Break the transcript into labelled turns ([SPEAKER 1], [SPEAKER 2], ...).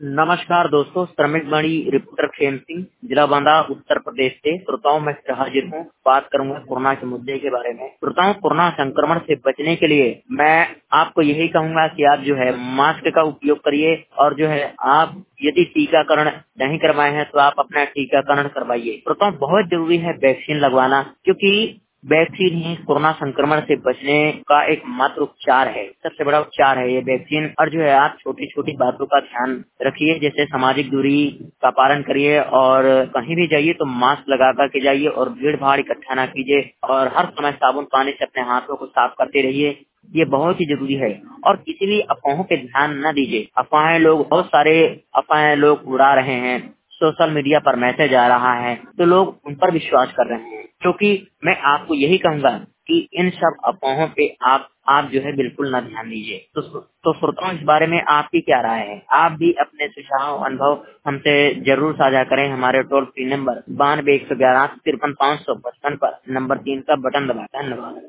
[SPEAKER 1] नमस्कार दोस्तों, श्रमिक वाणी रिपोर्टर खेम सिंह, जिला बांदा, उत्तर प्रदेश से। श्रोताओं, मैं हाजिर हूँ। बात करूंगा कोरोना के मुद्दे के बारे में। श्रोताओं, कोरोना संक्रमण से बचने के लिए मैं आपको यही कहूंगा कि आप जो है मास्क का उपयोग करिए और जो है आप यदि टीकाकरण नहीं करवाए हैं तो आप अपना टीकाकरण करवाइए। श्रोताओं, बहुत जरूरी है वैक्सीन लगवाना, क्योंकि वैक्सीन ही कोरोना संक्रमण से बचने का एक मात्र उपचार है, सबसे बड़ा उपचार है ये वैक्सीन। और जो है आप छोटी छोटी बातों का ध्यान रखिए, जैसे सामाजिक दूरी का पालन करिए और कहीं भी जाइए तो मास्क लगा करके जाइए और भीड़ भाड़ इकट्ठा ना कीजिए और हर समय साबुन पानी से अपने हाथों को साफ करते रहिए। ये बहुत ही जरूरी है। और किसी भी अफवाहों पे ध्यान न दीजिए। बहुत सारे अफवाहें लोग उड़ा रहे हैं, सोशल मीडिया पर मैसेज आ रहा है तो लोग उन पर विश्वास कर रहे हैं, क्योंकि मैं आपको यही कहूंगा कि इन सब अफवाहों पे आप जो है बिल्कुल न ध्यान दीजिए। तो श्रोताओं, इस बारे में आपकी क्या राय है? आप भी अपने सुझाव अनुभव हमसे जरूर साझा करें। हमारे टोल फ्री नंबर 92 111 53 555 पर नंबर 3 का बटन दबाएं। धन्यवाद।